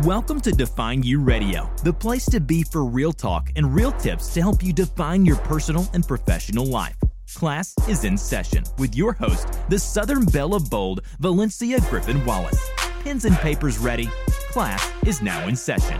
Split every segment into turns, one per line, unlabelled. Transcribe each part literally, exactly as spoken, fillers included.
Welcome to Define You Radio, the place to be for real talk and real tips to help you define your personal and professional life. Class is in session with your host, the Southern Belle of Bold, Valencia Griffin Wallace. Pens and papers ready. Class is now in session.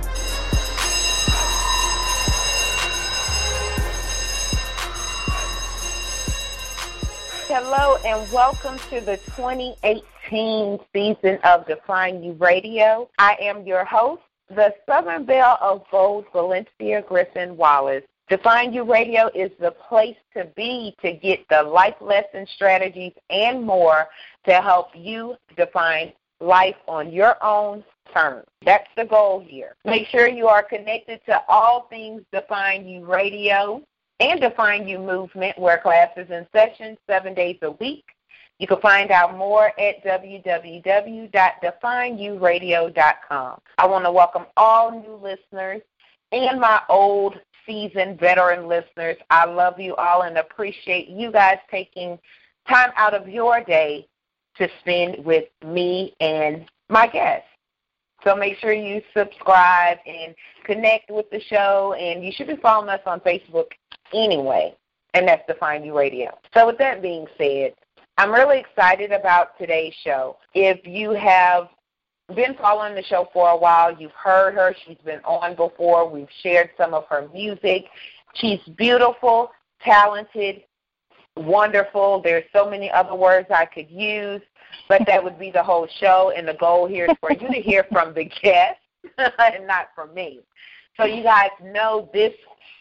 Hello and welcome to the twenty eighteen season of Define You Radio. I am your host, the Southern Belle of Bold, Valencia Griffin Wallace. Define You Radio is the place to be to get the life lesson strategies and more to help you define life on your own terms. That's the goal here. Make sure you are connected to all things Define You Radio and Define You Movement, where class is in session seven days a week. You can find out more at w w w dot define you radio dot com. I want to welcome all new listeners and my old seasoned veteran listeners. I love you all and appreciate you guys taking time out of your day to spend with me and my guests. So make sure you subscribe and connect with the show, and you should be following us on Facebook anyway, and that's Define You Radio. So with that being said, I'm really excited about today's show. If you have been following the show for a while, you've heard her. She's been on before. We've shared some of her music. She's beautiful, talented, wonderful. There's so many other words I could use, but that would be the whole show, and the goal here is for you to hear from the guest and not from me. So you guys know this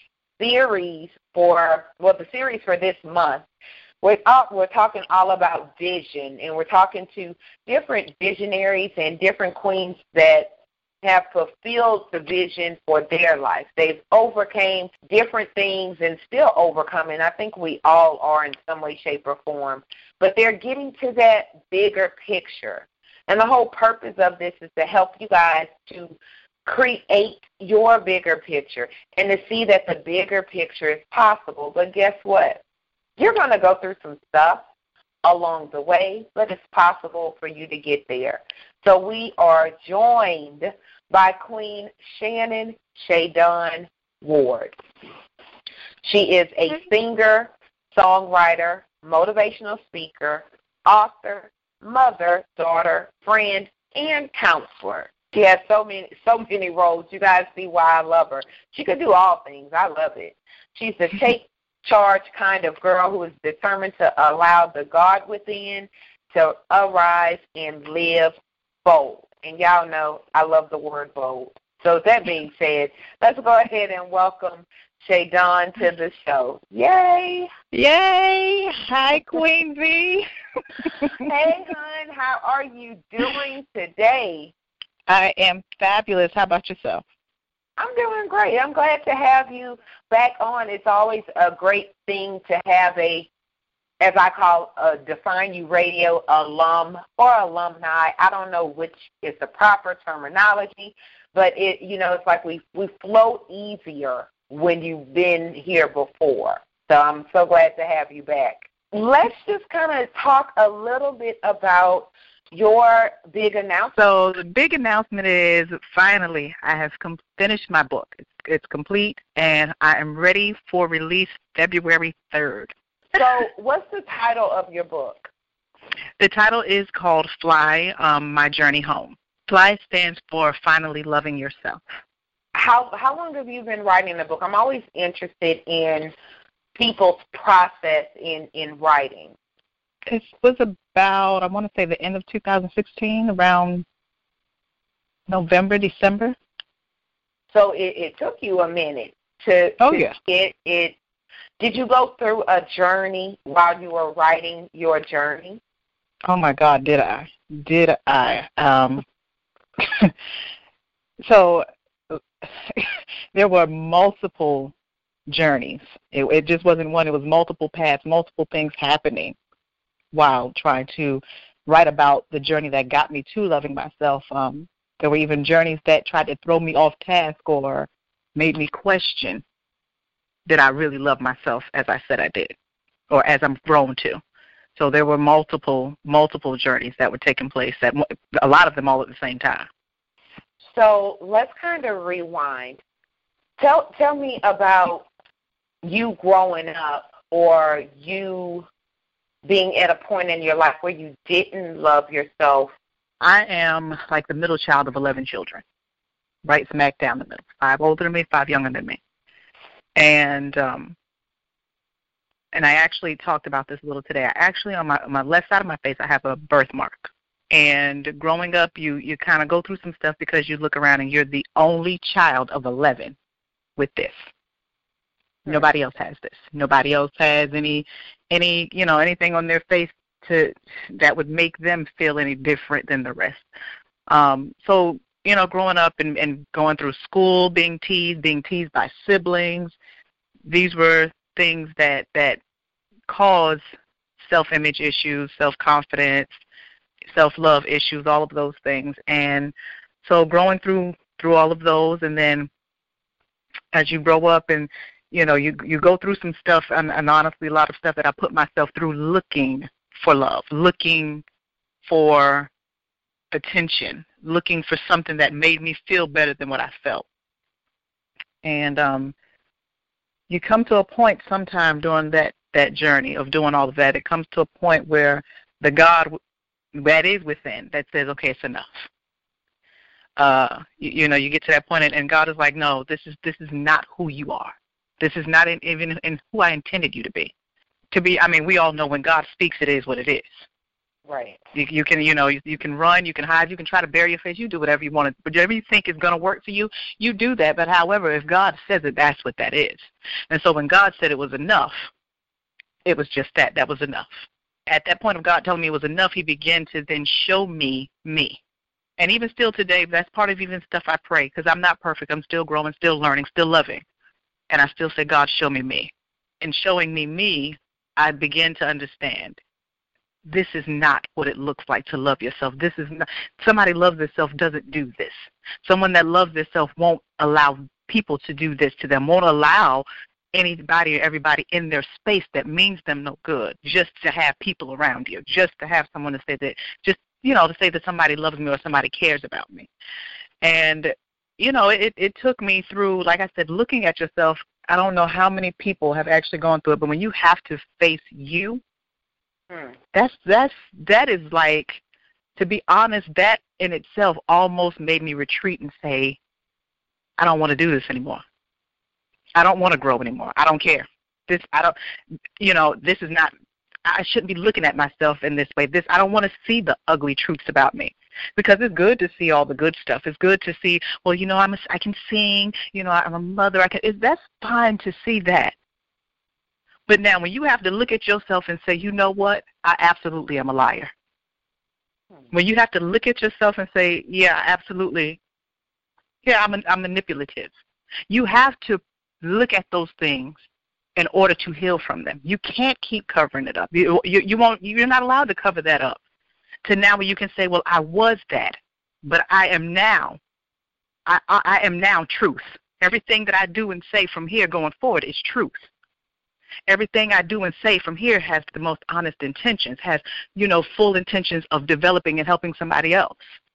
series for, well, the series for this month, we're, all, we're talking all about vision, and we're talking to different visionaries and different queens that have fulfilled the vision for their life. They've overcame different things and still overcoming. I think we all are in some way, shape, or form. But they're getting to that bigger picture. And the whole purpose of this is to help you guys to create your bigger picture and to see that the bigger picture is possible. But guess what? You're going to go through some stuff along the way, but it's possible for you to get there. So we are joined by Queen Shannon Shadon Ward. She is a singer, songwriter, motivational speaker, author, mother, daughter, friend, and counselor. She has so many so many roles. You guys see why I love her. She can do all things. I love it. She's a take charge kind of girl who is determined to allow the God within to arise and live bold. And y'all know I love the word bold. So with that being said, let's go ahead and welcome Shadon to the show. Yay!
Yay! Hi, Queen V.
Hey, hon, how are you doing today?
I am fabulous. How about yourself?
I'm doing great. I'm glad to have you back on. It's always a great thing to have a, as I call, a Define You Radio alum or alumni. I don't know which is the proper terminology, but it, you know, it's like we, we flow easier when you've been here before. So I'm so glad to have you back. Let's just kind of talk a little bit about your big announcement.
So the big announcement is finally I have com- finished my book. It's, it's complete, and I am ready for release February third.
So what's the title of your book?
The title is called Fly, um, My Journey Home. Fly stands for Finally Loving Yourself.
How how long have you been writing the book? I'm always interested in people's process in, in writing.
It was about, I want to say, the end of two thousand sixteen, around November, December.
So it, it took you a minute to,
oh,
to
yeah.
get it. Did you go through a journey while you were writing your journey?
Oh, my God, did I? Did I? Um, so there were multiple journeys. It, it just wasn't one. It was multiple paths, multiple things happening while trying to write about the journey that got me to loving myself. Um, there were even journeys that tried to throw me off task or made me question, did I really love myself as I said I did, or as I'm grown to? So there were multiple, multiple journeys that were taking place, that a lot of them all at the same time.
So let's kind of rewind. Tell tell me about you growing up, or you being at a point in your life where you didn't love yourself.
I am like the middle child of eleven children, right smack down the middle. Five older than me, five younger than me. And um, and I actually talked about this a little today. I actually, on my on my left side of my face, I have a birthmark. And growing up, you, you kind of go through some stuff because you look around and you're the only child of eleven with this. Hmm. Nobody else has this. Nobody else has any, any you know, anything on their face to that would make them feel any different than the rest. Um, so, you know, growing up and, and going through school, being teased, being teased by siblings, these were things that, that cause self-image issues, self-confidence, self-love issues, all of those things. And so growing through through all of those, and then as you grow up and, you know, you you go through some stuff, and, and honestly a lot of stuff that I put myself through looking for love, looking for attention, looking for something that made me feel better than what I felt. And um, you come to a point sometime during that, that journey of doing all of that, it comes to a point where the God that is within that says, okay, it's enough. Uh, you, you know, you get to that point, and, and God is like, no, this is this is not who you are. This is not in, even in who I intended you to be. To be, I mean, we all know when God speaks, it is what it is.
Right.
You, you can, you know, you, you can run, you can hide, you can try to bury your face, you do whatever you want to, whatever you think is going to work for you, you do that. But however, if God says it, that's what that is. And so when God said it was enough, it was just that. That was enough. At that point of God telling me it was enough, he began to then show me me. And even still today, that's part of even stuff I pray, because I'm not perfect. I'm still growing, still learning, still loving. And I still say, God, show me me. And showing me me, I begin to understand this is not what it looks like to love yourself. This is not, somebody loves themselves doesn't do this. Someone that loves themselves won't allow people to do this to them, won't allow anybody or everybody in their space that means them no good, just to have people around you, just to have someone to say that, just, you know, to say that somebody loves me or somebody cares about me. And, you know, it, it took me through, like I said, looking at yourself. I don't know how many people have actually gone through it, but when you have to face you, hmm. that's, that's, that is like, to be honest, that in itself almost made me retreat and say, I don't want to do this anymore. I don't want to grow anymore. I don't care. This, I don't, you know, this is not, I shouldn't be looking at myself in this way. This, I don't want to see the ugly truths about me, because it's good to see all the good stuff. It's good to see, well, you know, I'm a, I can sing, you know, I'm a mother. I can, it, that's fine to see that. But now when you have to look at yourself and say, you know what, I absolutely am a liar. When you have to look at yourself and say, yeah, absolutely, yeah, I'm, a, I'm manipulative. You have to look at those things in order to heal from them. You can't keep covering it up. You, you, you won't. You're not allowed to cover that up. To now where you can say, well, I was that, but I am now. I, I, I am now truth. Everything that I do and say from here going forward is truth. Everything I do and say from here has the most honest intentions, has, you know, full intentions of developing and helping somebody else.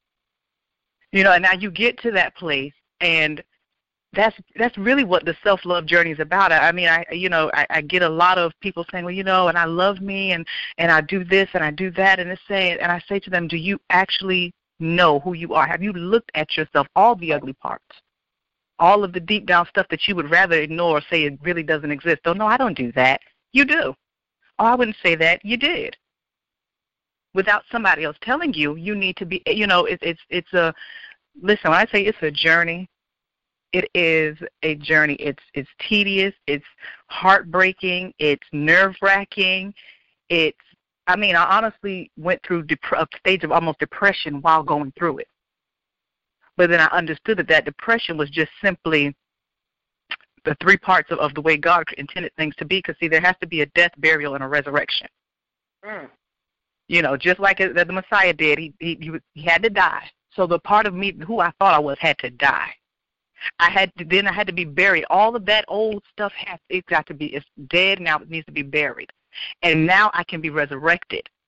You know, and now you get to that place, and That's that's really what the self-love journey is about. I mean, I you know, I, I get a lot of people saying, well, you know, and I love me, and, and I do this and I do that, and it's saying, and I say to them, do you actually know who you are? Have you looked at yourself, all the ugly parts, all of the deep down stuff that you would rather ignore or say it really doesn't exist? Oh, no, I don't do that. You do. Oh, I wouldn't say that. You did. Without somebody else telling you, you need to be, you know, it, it's it's a, listen, when I say it's a journey, it is a journey. It's it's tedious. It's heartbreaking. It's nerve-wracking. It's, I mean, I honestly went through dep- a stage of almost depression while going through it. But then I understood that that depression was just simply the three parts of, of the way God intended things to be. Because, see, there has to be a death, burial, and a resurrection. Mm. You know, just like the Messiah did, he, he he had to die. So the part of me, who I thought I was, had to die. I had to, then I had to be buried. All of that old stuff has, it's got to be, it's dead now. It needs to be buried. And now I can be resurrected.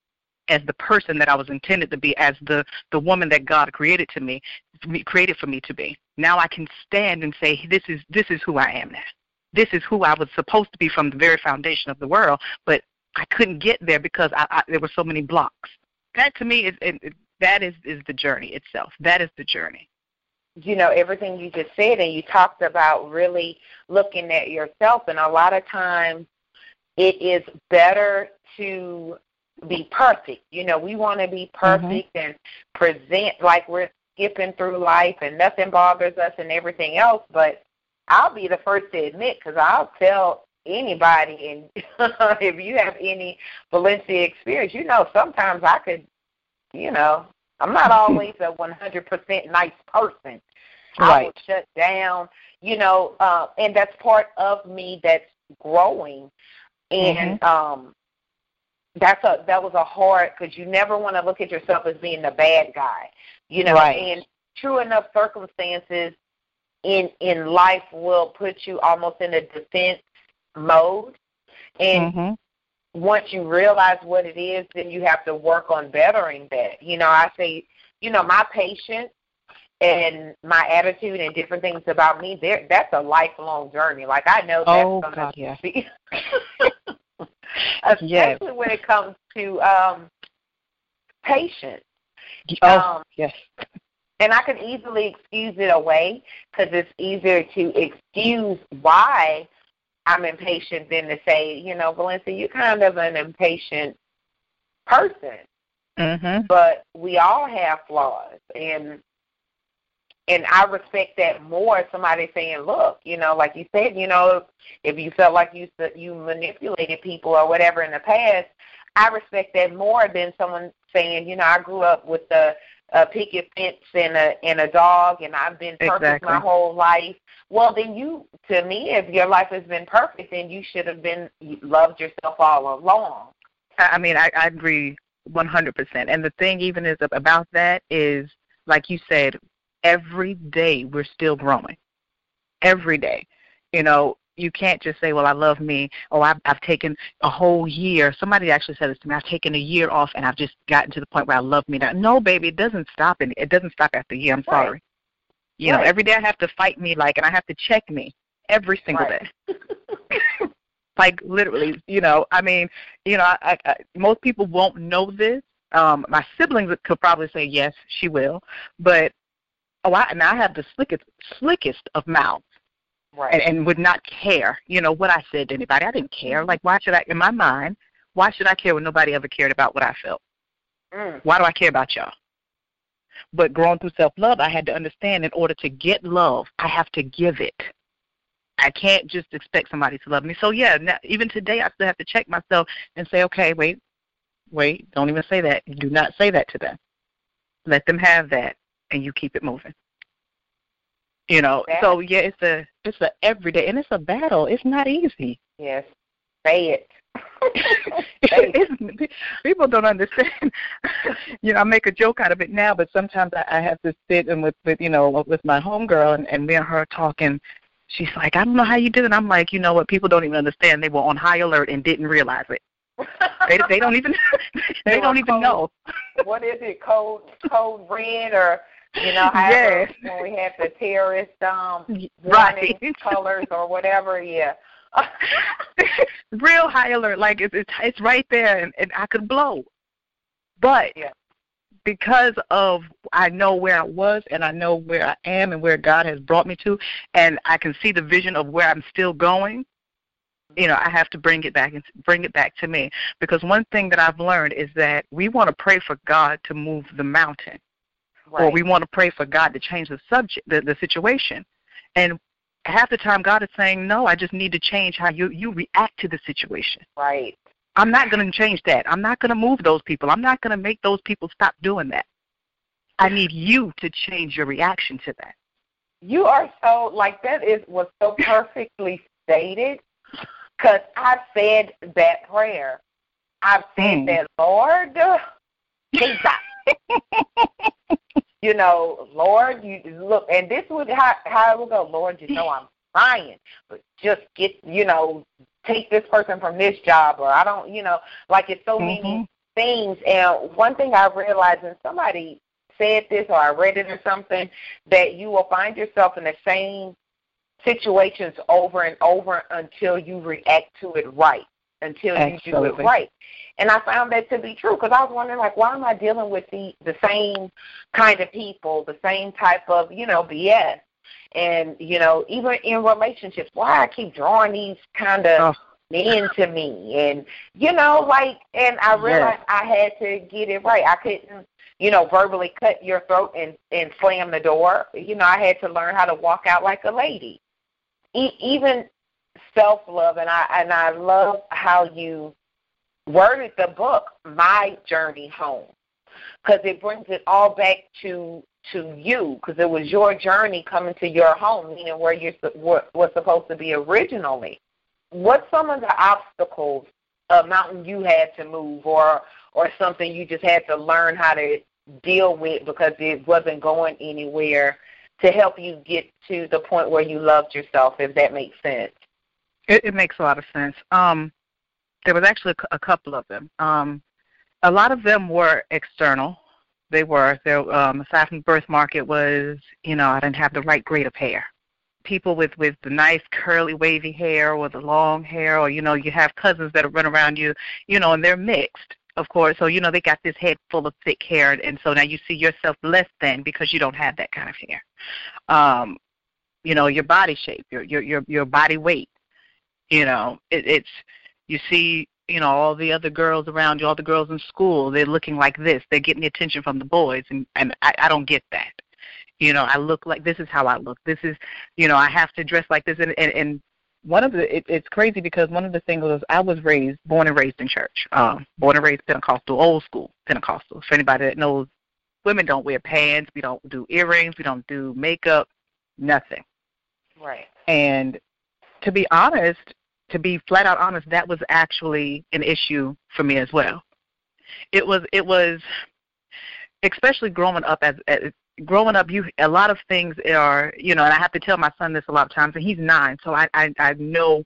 as the person that I was intended to be, as the, the woman that God created to me, created for me to be. Now I can stand and say, this is this is who I am now. This is who I was supposed to be from the very foundation of the world, but I couldn't get there because I, I, there were so many blocks. That to me is it, that is, is the journey itself. That is the journey.
You know, everything you just said, and you talked about really looking at yourself, and a lot of times it is better to be perfect. You know, we want to be perfect mm-hmm. and present like we're skipping through life and nothing bothers us and everything else, but I'll be the first to admit, because I'll tell anybody, and if you have any Valencia experience, you know, sometimes I could, you know, I'm not always a one hundred percent nice person.
Right.
I will shut down, you know, uh, and that's part of me that's growing. And mm-hmm. um, that's a that was a hard, because you never want to look at yourself as being the bad guy, you know.
Right.
And true enough, circumstances in in life will put you almost in a defense mode. And mm-hmm. once you realize what it is, then you have to work on bettering that. You know, I say, you know, my patience and my attitude and different things about me, there that's a lifelong journey. Like, I know that's
oh,
going
God,
to
yeah.
be, especially
yes.
when it comes to um, patience.
Oh,
um,
yes.
And I could easily excuse it away, because it's easier to excuse why I'm impatient than to say, you know, Valencia, you're kind of an impatient person.
Mm-hmm.
But we all have flaws, and and I respect that more. Somebody saying, look, you know, like you said, you know, if you felt like you you manipulated people or whatever in the past, I respect that more than someone saying, you know, I grew up with a, a picket fence and a and a dog, and I've been perfect
exactly.
my whole life. Well, then you, to me, if your life has been perfect, then you should have been loved yourself all along.
I mean, I, I agree one hundred percent. And the thing even is about that is, like you said, every day we're still growing. Every day. You know, you can't just say, well, I love me. Oh, I've, I've taken a whole year. Somebody actually said this to me. I've taken a year off, and I've just gotten to the point where I love me now. No, baby, it doesn't stop. In, it doesn't stop after a year. I'm
right.
sorry. You
right.
know, every day I have to fight me, like, and I have to check me every single
right.
day. Like, literally, you know, I mean, you know, I, I, most people won't know this. Um, my siblings could probably say, yes, she will. But, oh, I, and I have the slickest, slickest of mouths.
Right.
And, and would not care, you know, what I said to anybody. I didn't care. Like, why should I, in my mind, why should I care when nobody ever cared about what I felt?
Mm.
Why do I care about y'all? But growing through self-love, I had to understand, in order to get love, I have to give it. I can't just expect somebody to love me. So, yeah, now, even today I still have to check myself and say, okay, wait, wait, don't even say that. Do not say that to them. Let them have that, and you keep it moving. You know, that. So, yeah, it's a it's a everyday, and it's a battle. It's not easy.
Yes, say it.
It's, people don't understand. You know, I make a joke out of it now, but sometimes I, I have to sit and with, with you know, with my homegirl, and, and me and her talking. She's like, I don't know how you did it. I'm like, you know what? People don't even understand. They were on high alert and didn't realize it. They they don't even they, they don't even
code,
know.
What is it? Code code red, or you know, however,
yeah.
when we had the terrorist um
right.
colors or whatever. Yeah.
Real high alert, like it's it's, it's right there, and, and I could blow. But
yeah.
because of I know where I was, and I know where I am, and where God has brought me to, and I can see the vision of where I'm still going. You know, I have to bring it back and bring it back to me, because one thing that I've learned is that we want to pray for God to move the mountain,
right.
or we want to pray for God to change the subject, the, the situation, and half the time God is saying, no, I just need to change how you, you react to the situation.
Right.
I'm not going to change that. I'm not going to move those people. I'm not going to make those people stop doing that. I need you to change your reaction to that.
You are so, like, that is was so perfectly stated, because I've said that prayer. I've said mm. that, Lord, Jesus. You know, Lord, you look, and this would how, how it will go. Lord, you know I'm trying, but just get, you know, take this person from this job, or I don't, you know, like it's so
mm-hmm.
many things. And one thing I realized, and somebody said this or I read it or something, that you will find yourself in the same situations over and over until you react to it right, until you
Absolutely.
do it right. And I found that to be true because I was wondering, like, why am I dealing with the, the same kind of people, the same type of, you know, B S? And, you know, even in relationships, why I keep drawing these kind of
Oh.
men to me? And, you know, like, and I realized
Yes.
I had to get it right. I couldn't, you know, verbally cut your throat and, and slam the door. You know, I had to learn how to walk out like a lady. E- even self-love, and I, and I love how you worded the book, My Journey Home, because it brings it all back to to you, because it was your journey coming to your home, meaning where you were supposed to be originally. What's some of the obstacles, a mountain you had to move, or or something you just had to learn how to deal with because it wasn't going anywhere, to help you get to the point where you loved yourself, if that makes sense?
It, it makes a lot of sense. Um, there was actually a, a couple of them. Um, a lot of them were external. They were. There, um, aside from the birthmark, it was, you know, I didn't have the right grade of hair. People with, with the nice curly wavy hair or the long hair, or, you know, you have cousins that run around you, you know, and they're mixed, of course. So, you know, they got this head full of thick hair, and so now you see yourself less than because you don't have that kind of hair. Um, you know, your body shape, your your your, your body weight, you know, it, it's, you see, you know, all the other girls around you, all the girls in school, they're looking like this. They're getting the attention from the boys, and, and I, I don't get that. You know, I look like, this is how I look. This is, you know, I have to dress like this. And, and, and one of the, it, it's crazy because one of the things was I was raised, born and raised in church, um, born and raised Pentecostal, old school Pentecostal. For anybody that knows, women don't wear pants. We don't do earrings. We don't do makeup, nothing.
Right.
And to be honest, to be flat out honest, that was actually an issue for me as well. It was, it was, especially growing up as, as growing up, you a lot of things are, you know, and I have to tell my son this a lot of times, and he's nine, so I, I, I know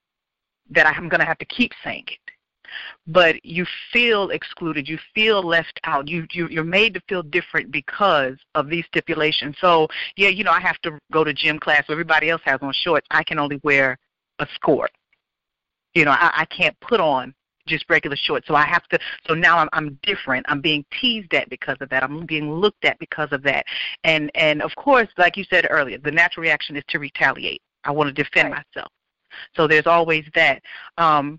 that I'm going to have to keep saying it. But you feel excluded, you feel left out, you, you you're made to feel different because of these stipulations. So yeah, you know, I have to go to gym class where everybody else has on shorts. I can only wear a skirt. You know, I, I can't put on just regular shorts. So I have to, so now I'm, I'm different. I'm being teased at because of that. I'm being looked at because of that. And, and of course, like you said earlier, the natural reaction is to retaliate. I want to defend
right.
myself. So there's always that. Um,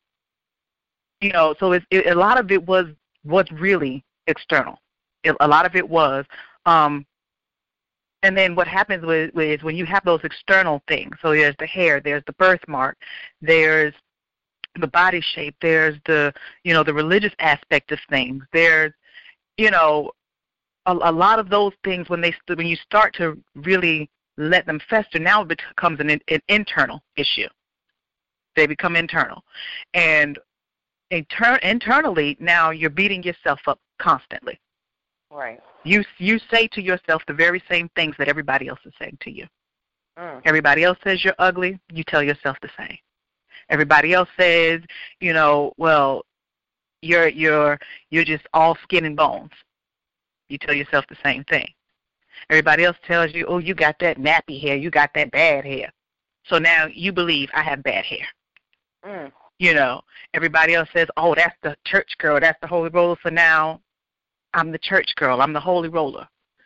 you know, so it's, it, a lot of it was, was really external. It, a lot of it was, um, and then what happens with, with when you have those external things, so there's the hair, there's the birthmark, there's the body shape, there's the, you know, the religious aspect of things, there's, you know, a, a lot of those things when they when you start to really let them fester, now it becomes an, an internal issue. They become internal. And inter- internally, now you're beating yourself up constantly.
Right.
You you say to yourself the very same things that everybody else is saying to you.
Mm.
Everybody else says you're ugly, you tell yourself the same. Everybody else says, you know, well, you're you're you're just all skin and bones. You tell yourself the same thing. Everybody else tells you, oh, you got that nappy hair, you got that bad hair. So now you believe I have bad hair.
Mm.
You know, everybody else says, oh, that's the church girl, that's the holy roller. So now I'm the church girl, I'm the holy roller.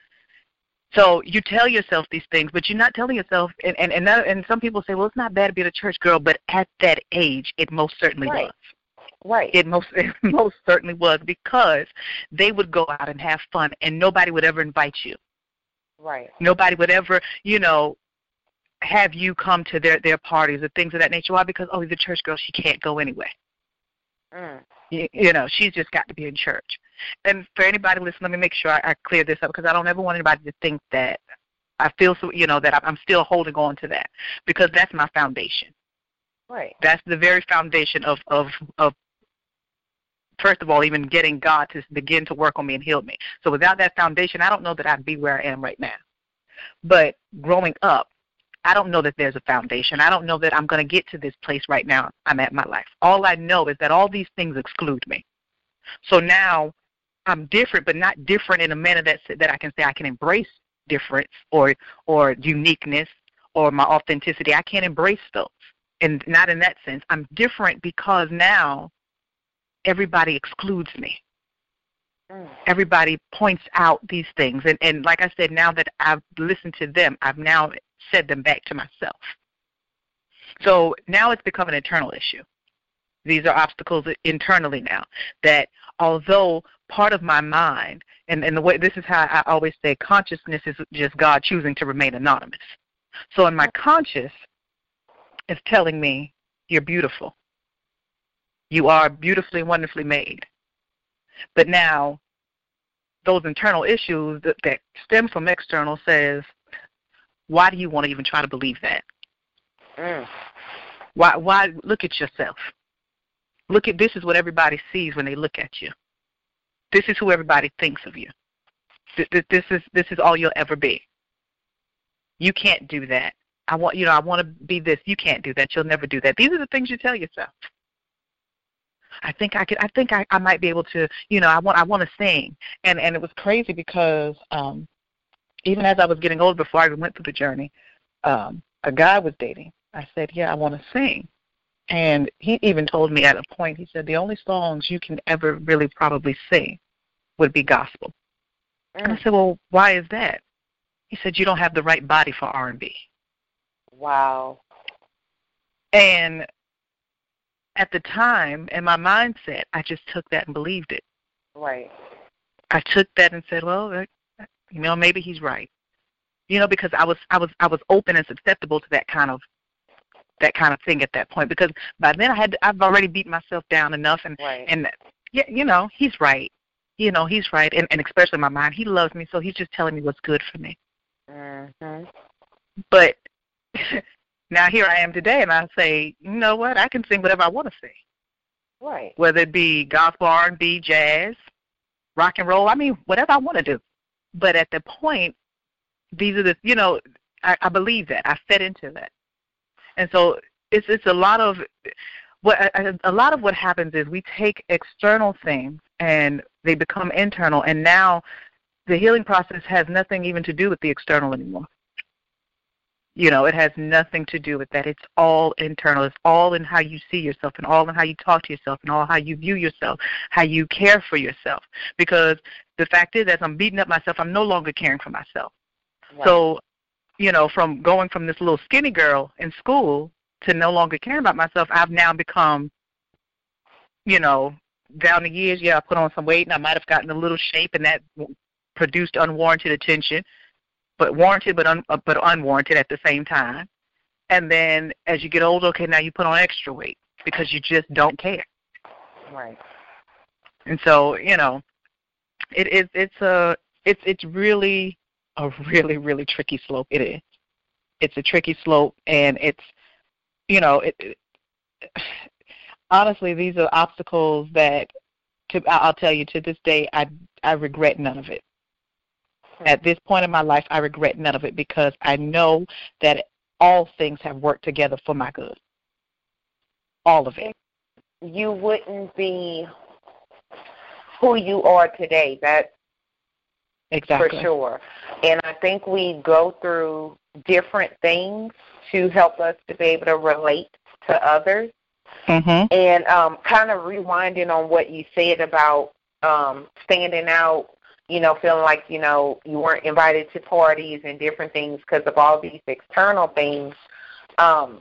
So you tell yourself these things, but you're not telling yourself, and and and, that, and some people say, well, it's not bad to be a church girl, but at that age, it most certainly
right.
was.
Right.
It most it most certainly was, because they would go out and have fun, and nobody would ever invite you.
Right.
Nobody would ever, you know, have you come to their, their parties or things of that nature. Why? Because, oh, he's a church girl, she can't go anyway.
Mm.
You, you know, she's just got to be in church. And for anybody listening, let me make sure I, I clear this up, because I don't ever want anybody to think that I feel so, you know, that I'm still holding on to that, because that's my foundation.
Right.
That's the very foundation of, of, of first of all, even getting God to begin to work on me and heal me. So without that foundation, I don't know that I'd be where I am right now. But growing up, I don't know that there's a foundation. I don't know that I'm going to get to this place right now I'm at in my life. All I know is that all these things exclude me. So now I'm different, but not different in a manner that that I can say I can embrace difference or or uniqueness or my authenticity. I can't embrace those, and not in that sense. I'm different because now everybody excludes me. Mm. Everybody points out these things, and and like I said, now that I've listened to them, I've now said them back to myself. So now it's become an internal issue. These are obstacles internally now that although part of my mind, and, and the way this is how I always say consciousness is just God choosing to remain anonymous. So in my conscious, it's telling me you're beautiful. You are beautifully, wonderfully made. But now those internal issues that, that stem from external says, why do you want to even try to believe that? Mm. Why, why look at yourself? Look at, this is what everybody sees when they look at you. This is who everybody thinks of you. This, this is this is all you'll ever be. You can't do that. I want you know I want to be this. You can't do that. You'll never do that. These are the things you tell yourself. I think I could. I think I, I might be able to. You know, I want I want to sing. And and it was crazy because um, even as I was getting older, before I went through the journey, um, a guy I was dating. I said, yeah, I want to sing. And he even told me at a point, he said, the only songs you can ever really probably sing would be gospel. Mm. And I said, well, why is that? He said, you don't have the right body for R and B.
Wow.
And at the time, in my mindset, I just took that and believed it.
Right.
I took that and said, well, you know, maybe he's right. You know, because I was I was I was open and susceptible to that kind of that kind of thing at that point, because by then I had I've already beat myself down enough, and
right.
and yeah, you know, he's right, you know, he's right, and, and especially in my mind, he loves me, so he's just telling me what's good for me.
Mm-hmm.
But now here I am today, and I say, you know what, I can sing whatever I want to sing,
right?
Whether it be gospel, R and B, jazz, rock and roll, I mean, whatever I want to do. But at the point, these are the, you know, I, I believe that I fed into that. And so it's it's a lot of what a, a lot of what happens is we take external things and they become internal, and now the healing process has nothing even to do with the external anymore. You know, it has nothing to do with that. It's all internal. It's all in how you see yourself, and all in how you talk to yourself, and all how you view yourself, how you care for yourself. Because the fact is, as I'm beating up myself, I'm no longer caring for myself. Right. So, you know, from going from this little skinny girl in school to no longer caring about myself, I've now become, you know, down the years, yeah, I put on some weight, and I might have gotten a little shape, and that produced unwarranted attention, but warranted but un, uh, but unwarranted at the same time. And then as you get older, okay, now you put on extra weight because you just don't care.
Right.
And so, you know, it, it it's a it's it's really a really, really tricky slope. It is. It's a tricky slope, and it's, you know, it, it, honestly, these are obstacles that, to, I'll tell you, to this day, I, I regret none of it. At this point in my life, I regret none of it because I know that all things have worked together for my good. All of it.
You wouldn't be who you are today. That's
Exactly.
For sure. And I think we go through different things to help us to be able to relate to others.
Mm-hmm.
And um, kind of rewinding on what you said about um, standing out, you know, feeling like, you know, you weren't invited to parties and different things because of all these external things. Um,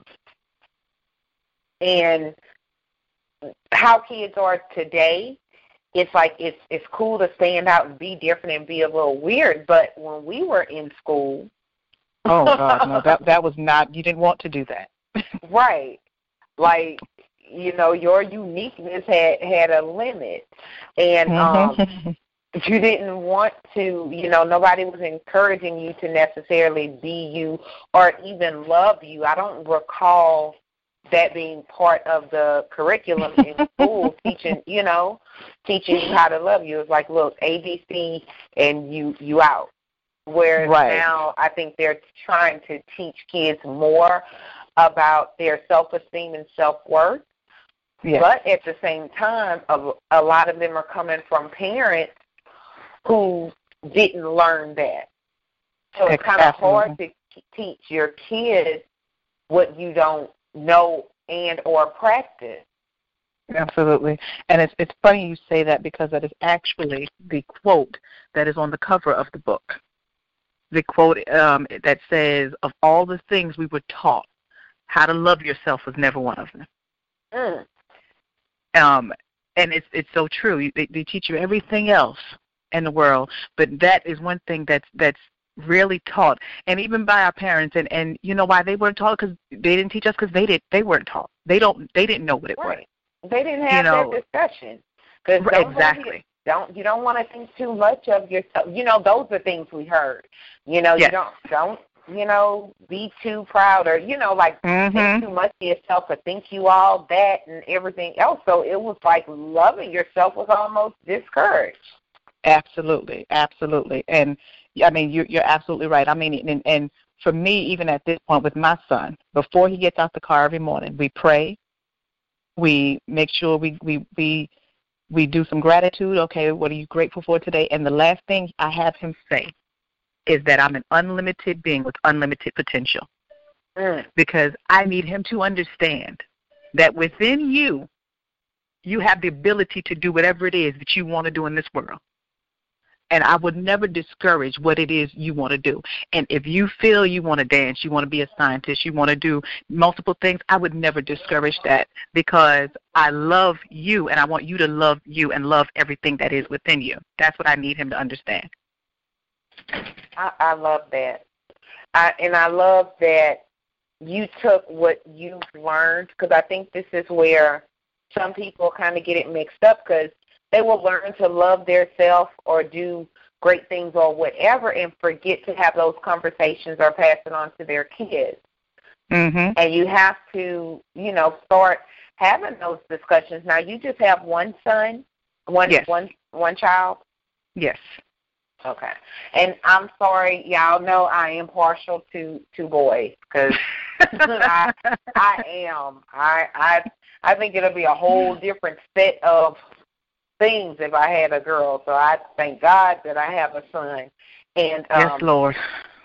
and how kids are today, it's like it's it's cool to stand out and be different and be a little weird. But when we were in school,
oh God, no, that that was not. You didn't want to do that,
right? Like, you know, your uniqueness had had a limit, and um, you didn't want to. You know, nobody was encouraging you to necessarily be you or even love you. I don't recall that being part of the curriculum in school, teaching, you know, teaching you how to love you. It's like, look, A B C, and you you out. Whereas
right.
now I think they're trying to teach kids more about their self-esteem and self-worth.
Yes.
But at the same time, a, a lot of them are coming from parents who didn't learn that. So it's kind of hard to teach your kids what you don't know and or practice.
Absolutely. And it's it's funny you say that, because that is actually the quote that is on the cover of the book. The quote um, that says, of all the things we were taught, how to love yourself was never one of them.
Mm.
Um, and it's it's so true. They, they teach you everything else in the world, but that is one thing that's that's really taught, and even by our parents. And, and you know why they weren't taught? Because they didn't teach us. Because they did they weren't taught. They don't they didn't know what it
right.
was.
They didn't have
you know,
that discussion. Cause
right, exactly.
Don't you don't want to think too much of yourself. You know, those are things we heard. You know,
yes.
you don't don't you know be too proud, or you know like
mm-hmm.
think too much of yourself, or think you all that and everything else. So it was like loving yourself was almost discouraged.
Absolutely, absolutely, and I mean you're you're absolutely right. I mean, and, and for me, even at this point with my son, before he gets out the car every morning, we pray. We make sure we we we. We do some gratitude. Okay, what are you grateful for today? And the last thing I have him say is that I'm an unlimited being with unlimited potential. Mm. Because I need him to understand that within you, you have the ability to do whatever it is that you want to do in this world. And I would never discourage what it is you want to do. And if you feel you want to dance, you want to be a scientist, you want to do multiple things, I would never discourage that, because I love you and I want you to love you and love everything that is within you. That's what I need him to understand.
I, I love that. I, and I love that you took what you've learned, because I think this is where some people kind of get it mixed up, because they will learn to love their self or do great things or whatever and forget to have those conversations or pass it on to their kids.
Mm-hmm.
And you have to, you know, start having those discussions. Now, you just have one son, one,
yes.
one, one child?
Yes.
Okay. And I'm sorry, y'all know I am partial to, to boys, because I, I am. I, I, I think it'll be a whole different set of things if I had a girl. So I thank God that I have a son. And um,
yes, Lord.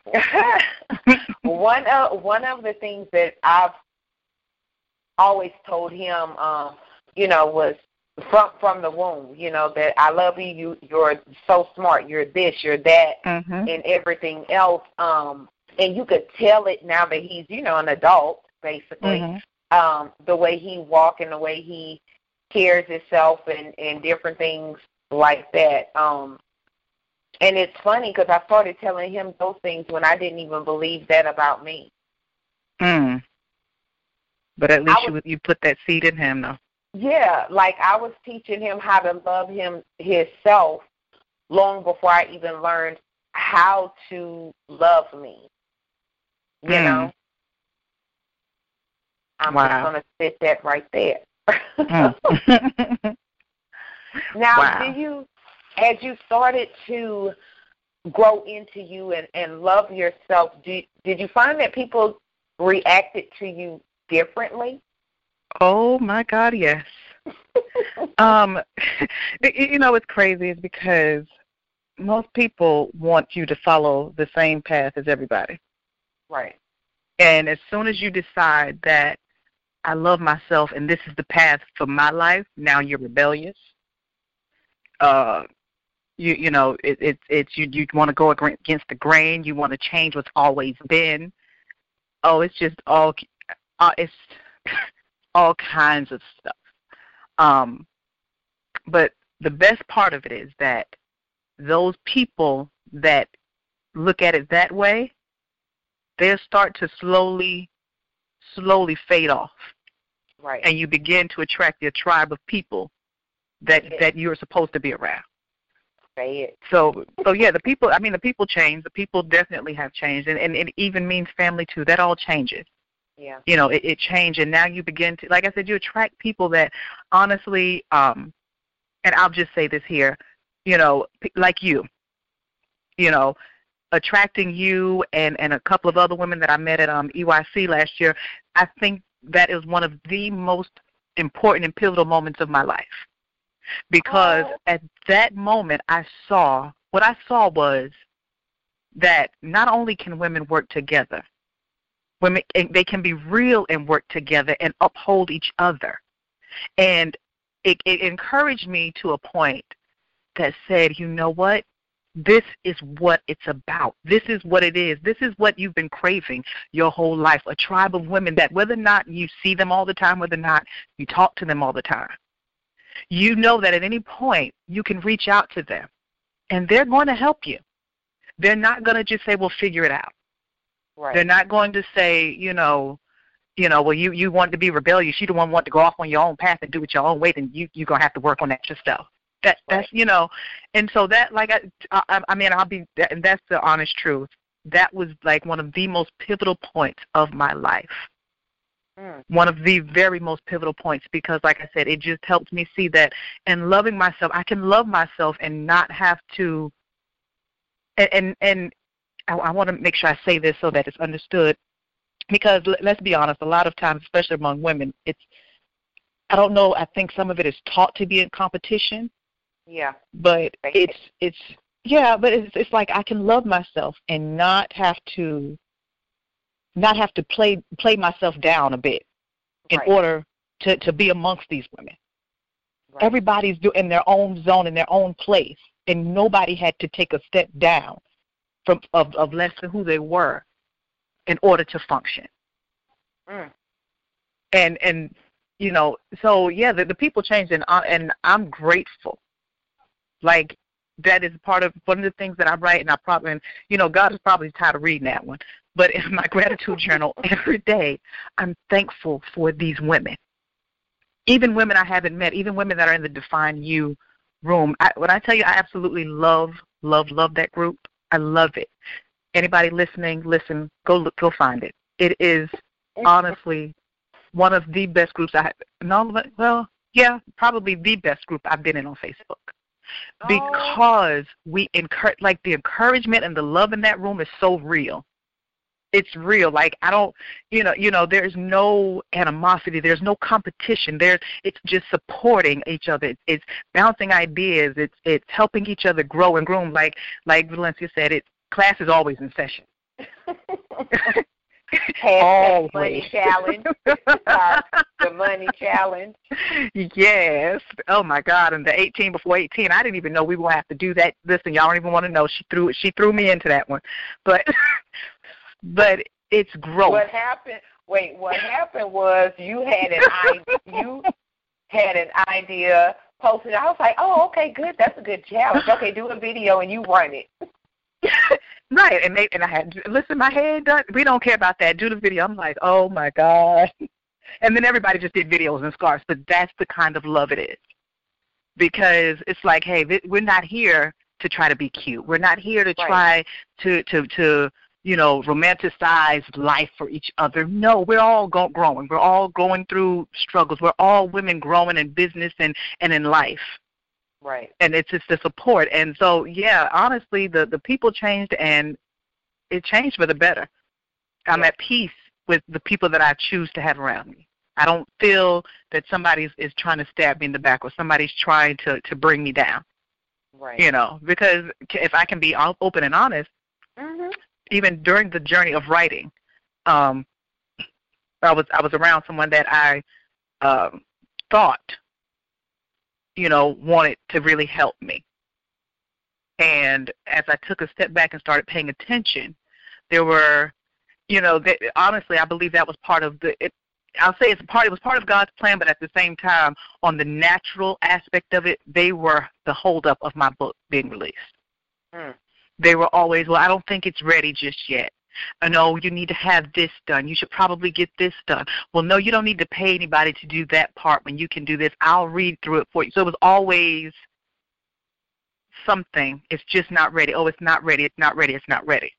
one of one of the things that I've always told him, um, you know, was from from the womb, you know, that I love you. You you're so smart. You're this. You're that,
mm-hmm.
and everything else. Um, and you could tell it now that he's, you know, an adult, basically.
Mm-hmm.
Um, the way he walk and the way he carries himself and, and different things like that. Um, and it's funny because I started telling him those things when I didn't even believe that about me.
Mm. But at least
was,
you you put that seed in him, though.
Yeah, like I was teaching him how to love him himself long before I even learned how to love me. You mm. know? I'm
wow.
just going to sit that right there.
mm.
Now,
wow.
do you, as you started to grow into you and, and love yourself, do, did you find that people reacted to you differently?
Oh, my God, yes. um, you know, what's crazy is because most people want you to follow the same path as everybody.
Right.
And as soon as you decide that I love myself and this is the path for my life, now you're rebellious. Uh, you you know, it, it, it's you you want to go against the grain. You want to change what's always been. Oh, it's just all uh, it's all kinds of stuff. Um, but the best part of it is that those people that look at it that way, they'll start to slowly, slowly fade off.
Right.
And you begin to attract your tribe of people that, that you're supposed to be around.
Say it.
So, so yeah, the people, I mean, the people change. The people definitely have changed. And, and it even means family, too. That all changes.
Yeah.
You know, it, it changed. And now you begin to, like I said, you attract people that honestly, um, and I'll just say this here, you know, like you, you know, attracting you and, and a couple of other women that I met at um, E Y C last year, I think that is one of the most important and pivotal moments of my life. Because oh. at that moment, I saw, what I saw was that not only can women work together, women, they can be real and work together and uphold each other. And it, it encouraged me to a point that said, you know what? This is what it's about. This is what it is. This is what you've been craving your whole life, a tribe of women that whether or not you see them all the time, whether or not you talk to them all the time, you know that at any point you can reach out to them, and they're going to help you. They're not going to just say, well, figure it out.
Right.
They're not going to say, you know, you know, well, you, you want to be rebellious. You don't want to go off on your own path and do it your own way, then you, you're going to have to work on that yourself. That that's you know, and so that like I, I I mean I'll be and that's the honest truth. That was like one of the most pivotal points of my life. Mm. One of the very most pivotal points because, like I said, it just helped me see that in loving myself, I can love myself and not have to. And and, and I, I want to make sure I say this so that it's understood, because let's be honest, a lot of times, especially among women, it's I don't know. I think some of it is taught to be in competition.
Yeah,
but it's it's yeah, but it's it's like I can love myself and not have to not have to play play myself down a bit in
right.
order to, to be amongst these women. Right. Everybody's do, in their own zone, in their own place, and nobody had to take a step down from of, of less than who they were in order to function.
Mm.
And and you know, so yeah, the, the people changed, and uh, and I'm grateful. Like, that is part of one of the things that I write, and I probably, and, you know, God is probably tired of reading that one. But in my gratitude journal, every day, I'm thankful for these women. Even women I haven't met, even women that are in the Define You room. I, when I tell you I absolutely love, love, love that group, I love it. Anybody listening, listen, go look, go find it. It is honestly one of the best groups I have. No, well, yeah, probably the best group I've been in on Facebook. Because we encourage, like the encouragement and the love in that room is so real. It's real. Like I don't, you know, you know, there's no animosity. There's no competition. There's, it's just supporting each other. It's, it's bouncing ideas. It's, it's helping each other grow and groom. Like, like Valencia said, it class is always in session.
Hashtag money challenge. uh, the money challenge.
Yes. Oh my God. And the eighteen before eighteen, I didn't even know we were gonna have to do that. Listen, y'all don't even want to know. She threw she threw me into that one. But but it's growth.
What happened? Wait. What happened was you had an idea. You had an idea posted. I was like, oh, okay, good. That's a good challenge. Okay, do a video and you run it.
Right, and they and I had listen. My head done. We don't care about that. Do the video. I'm like, oh my God, and then everybody just did videos and scarves. But that's the kind of love it is, because it's like, hey, we're not here to try to be cute. We're not here to try right. to to to you know romanticize life for each other. No, we're all go- growing. We're all going through struggles. We're all women growing in business and and in life.
Right.
And it's just the support. And so, yeah, honestly, the, the people changed, and it changed for the better. I'm yeah. at peace with the people that I choose to have around me. I don't feel that somebody is trying to stab me in the back or somebody's trying to, to bring me down.
Right.
You know, because if I can be open and honest,
mm-hmm.
even during the journey of writing, um, I was I was around someone that I um, thought you know, wanted to really help me. And as I took a step back and started paying attention, there were, you know, that, honestly, I believe that was part of the, it, I'll say it's part, it was part of God's plan, but at the same time, on the natural aspect of it, they were the holdup of my book being released.
Mm.
They were always, well, I don't think it's ready just yet. I know you need to have this done. You should probably get this done. Well, no, you don't need to pay anybody to do that part when you can do this. I'll read through it for you. So it was always something. It's just not ready. Oh, it's not ready. It's not ready. It's not ready.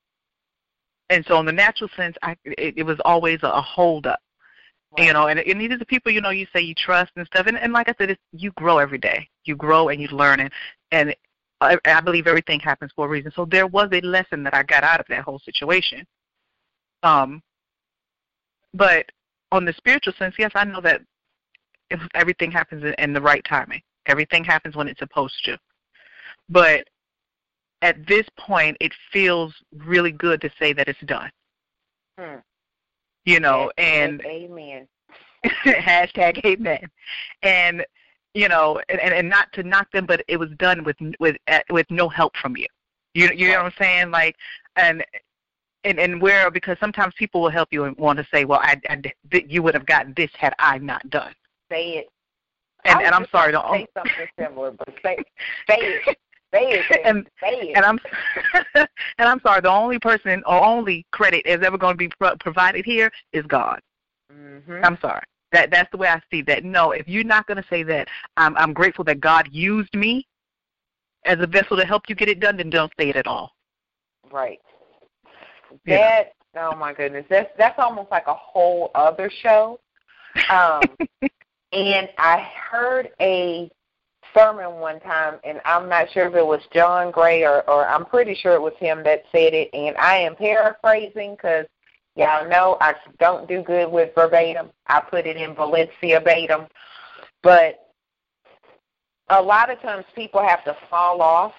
And so in the natural sense, I, it, it was always a, a hold up. Right. You know, and, and these are the people, you know, you say you trust and stuff. And, and like I said, it's, you grow every day. You grow and you learn. And, and I, I believe everything happens for a reason. So there was a lesson that I got out of that whole situation. Um, but on the spiritual sense, yes, I know that if everything happens in, in the right timing. Everything happens when it's supposed to. But at this point, it feels really good to say that it's done.
Hmm.
You know,
Hashtag
and
amen.
hashtag amen. And, you know, and, and not to knock them, but it was done with with with no help from you. You you know what I'm saying? Like, and and and where, because sometimes people will help you and want to say, well, I, I you would have gotten this had I not done.
Say it.
And and I'm sorry to
say something similar, but say say it. Say it.
And,
say it.
and I'm and I'm sorry. The only person or only credit is ever going to be pro- provided here is God.
Mm-hmm.
I'm sorry. That that's the way I see that. No, if you're not going to say that, I'm I'm grateful that God used me as a vessel to help you get it done, then don't say it at all.
Right.
Yeah.
That, oh my goodness, that's that's almost like a whole other show. Um, and I heard a sermon one time, and I'm not sure if it was John Gray or, or I'm pretty sure it was him that said it, and I am paraphrasing because y'all know I don't do good with verbatim. I put it in Valencia Batum. But a lot of times people have to fall off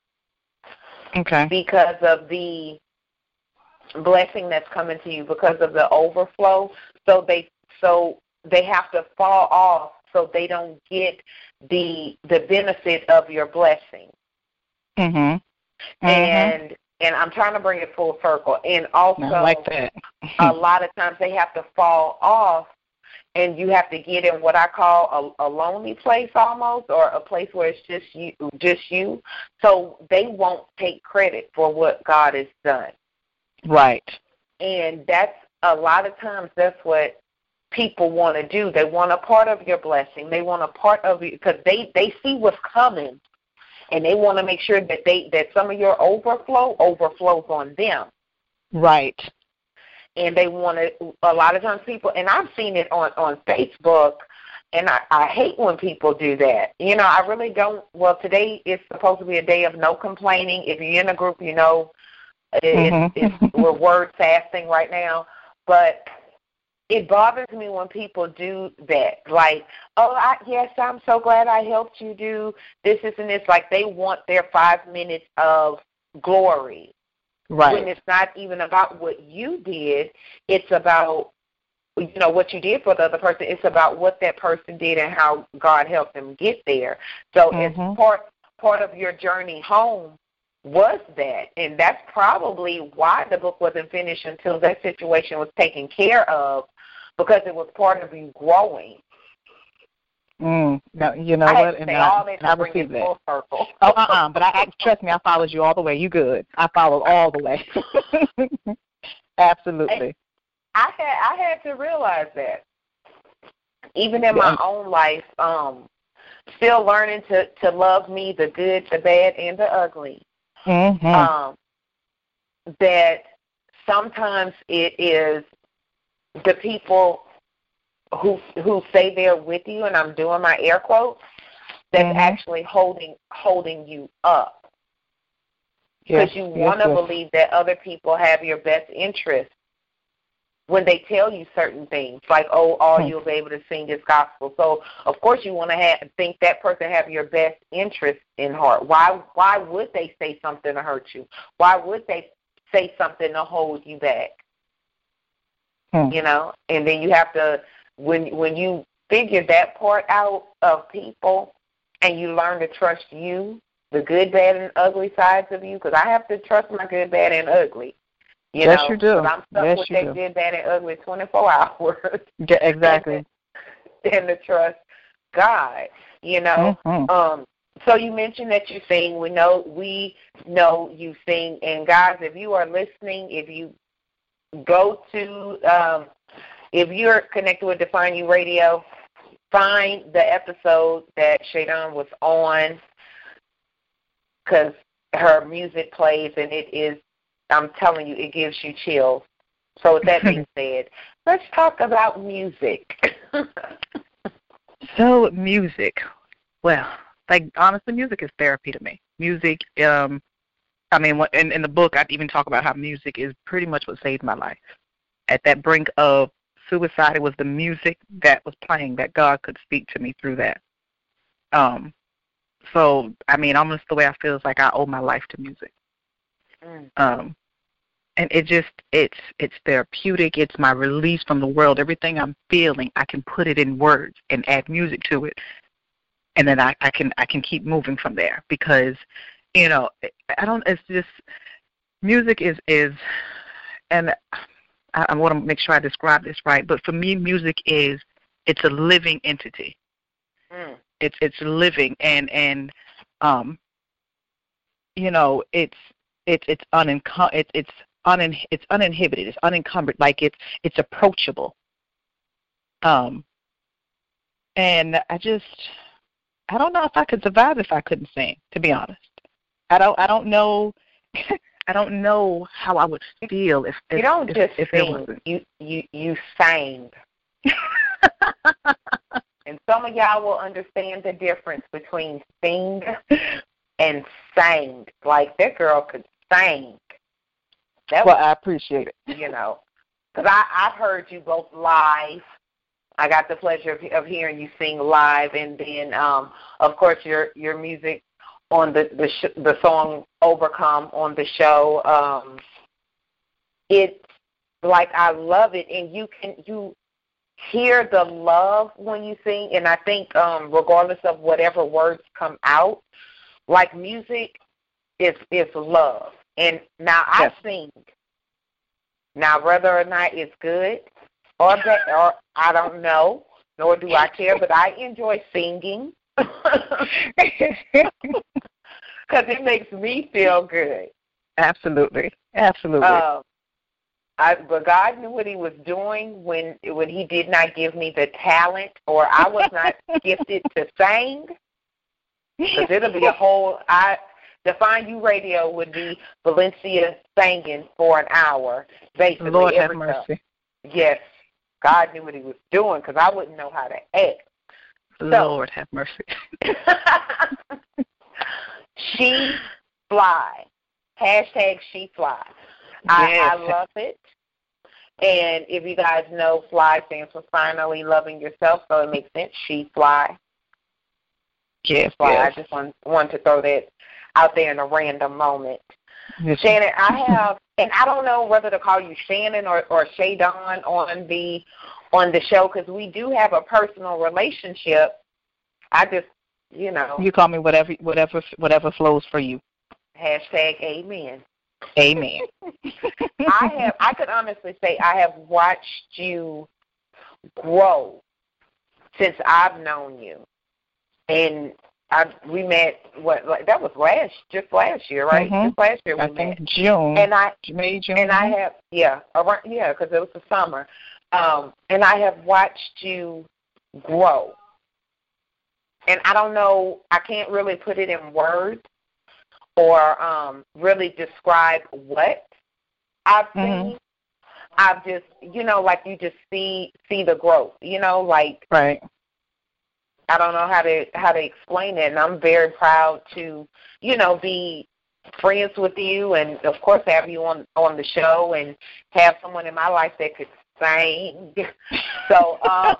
okay.
because of the blessing that's coming to you, because of the overflow. So they so they have to fall off so they don't get the the benefit of your blessing.
Mhm.
And and I'm trying to bring it full circle. And also,
I like that.
a lot of times they have to fall off, and you have to get in what I call a, a lonely place almost, or a place where it's just you, just you. So they won't take credit for what God has done.
Right.
And that's a lot of times that's what people want to do. They want a part of your blessing. They want a part of you because they, they see what's coming, and they want to make sure that they that some of your overflow overflows on them.
Right.
And they want to, a lot of times people, and I've seen it on, on Facebook, and I, I hate when people do that. You know, I really don't. Well, today is supposed to be a day of no complaining. If you're in a group, you know, it, mm-hmm. it's, it's, we're word fasting right now. But it bothers me when people do that. Like, oh, I, yes, I'm so glad I helped you do this, this, and this. Like they want their five minutes of glory.
Right.
When it's not even about what you did, it's about, you know, what you did for the other person. It's about what that person did and how God helped them get there. So mm-hmm. it's part part of your journey home was that, and that's probably why the book wasn't finished until that situation was taken care of, because it was part of you growing.
Mm. No, you know
I
what?
And
I,
all that
and I
received that. Full circle.
Oh, uh-uh. But I, I trust me, I followed you all the way. You good? I followed all the way. Absolutely.
And I had I had to realize that, even in my own life, um, still learning to to love me, the good, the bad, and the ugly.
Mm-hmm.
Um, that sometimes it is the people who who say they're with you, and I'm doing my air quotes, that's mm-hmm. actually holding holding you up. Because yes, you want to yes, yes. believe that other people have your best interest when they tell you certain things, like, oh, all mm-hmm. you'll be able to sing is gospel. So, of course, you want to have, think that person have your best interest in heart. Why Why would they say something to hurt you? Why would they say something to hold you back? Mm-hmm. You know, and then you have to, When when you figure that part out of people and you learn to trust you, the good, bad, and ugly sides of you, because I have to trust my good, bad, and ugly. You
yes,
know,
you do.
But I'm stuck
yes,
with
you
that
do.
good, bad, and ugly twenty-four hours.
Yeah, exactly.
and, and to trust God, you know.
Mm-hmm.
Um, so you mentioned that you sing. We know we know you sing. And, guys, if you are listening, if you go to um, – if you're connected with Define You Radio, find the episode that Shadon was on, because her music plays, and it is, I'm telling you, it gives you chills. So with that being said, let's talk about music.
So music, well, like honestly, music is therapy to me. Music, um, I mean, in, in the book, I even talk about how music is pretty much what saved my life. At that brink of suicide. It was the music that was playing that God could speak to me through that. Um, so, I mean, almost the way I feel is like I owe my life to music. Mm. Um, and it just, it's it's therapeutic. It's my release from the world. Everything I'm feeling, I can put it in words and add music to it. And then I, I can I can keep moving from there because, you know, I don't, it's just, music is, is and I, I want to make sure I describe this right, but for me, music is, it's a living entity. Mm. It's it's living, and, and um, you know, it's, it's, it's, unencum- it's, it's, unin- it's uninhibited, it's unencumbered, like it's, it's approachable. Um, and I just, I don't know if I could survive if I couldn't sing, to be honest. I don't, I don't know, I don't know how I would feel if, if
you don't
if,
just
if
sing. You you you sang. And some of y'all will understand the difference between sing and sang. Like, that girl could sing. That
well,
was,
I appreciate it.
You know, because I I've heard you both live. I got the pleasure of, of hearing you sing live, and then um, of course your your music on the the, sh- the song "Overcome" on the show. Um, it's like, I love it, and you can you hear the love when you sing. And I think um, regardless of whatever words come out, like, music is is love. And now I
yes.
sing. Now, whether or not it's good or bad, or I don't know, nor do I care, but I enjoy singing. Because it makes me feel good.
Absolutely, absolutely.
Uh, I, but God knew what He was doing when when He did not give me the talent, or I was not gifted to sing. Because it'll be a whole. I Define You Radio would be Valencia singing for an hour, basically.
Lord have
every
mercy.
time. Yes, God knew what He was doing, because I wouldn't know how to act.
Lord so, have mercy.
She Fly. Hashtag She Fly.
Yes.
I, I love it. And if you guys know, Fly stands for Finally Loving Yourself, so it makes sense. She Fly.
Yes,
Fly.
yes.
I just want, want to throw that out there in a random moment.
Yes.
Shannon, I have, and I don't know whether to call you Shannon or, or Shadon on the on the show, because we do have a personal relationship. I just, you know.
You call me whatever, whatever, whatever flows for you.
Hashtag amen.
Amen.
I have, I could honestly say I have watched you grow since I've known you, and I we met what like, that was last just last year, right?
Mm-hmm.
Just last year we
I
met.
think June.
And I
May June.
And I have yeah around yeah because it was the summer, um, and I have watched you grow. And I don't know, I can't really put it in words or um, really describe what I've seen. Mm-hmm. I've just, you know, like you just see see the growth, you know, like
right.
I don't know how to how to explain it, and I'm very proud to, you know, be friends with you, and of course have you on on the show, and have someone in my life that could sing. So, um,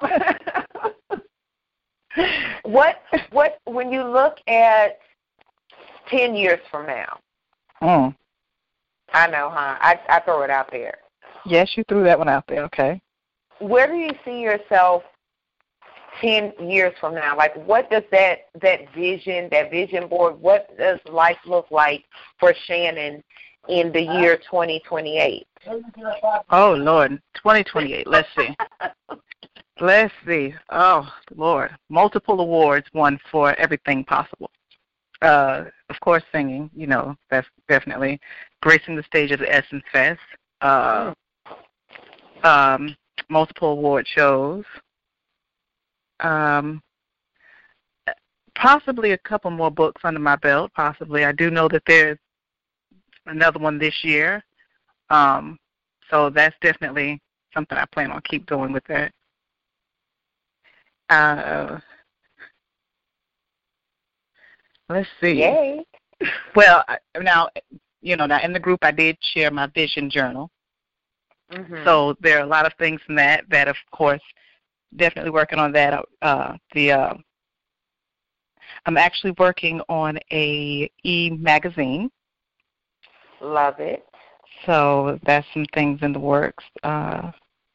what what when you look at ten years from now?
Mm.
I know, huh? I I throw it out there.
Yes, you threw that one out there. Okay.
Where do you see yourself ten years from now? Like, what does that, that vision, that vision board, what does life look like for Shannon in the year twenty twenty-eight?
Oh, Lord, twenty twenty-eight. Let's see. Let's see. Oh, Lord. Multiple awards won for everything possible. Uh, of course, singing, you know, that's definitely gracing the stage of the Essence Fest. Uh, um, multiple award shows. Um, possibly a couple more books under my belt, possibly. I do know that there's another one this year. Um, so that's definitely something I plan on keep going with that. Uh, let's see.
Yay.
Well, now, you know, now in the group I did share my vision journal. Mm-hmm. So there are a lot of things in that that, of course, definitely working on that. Uh, the uh, I'm actually working on a e-magazine.
Love it.
So that's some things in the works. Uh,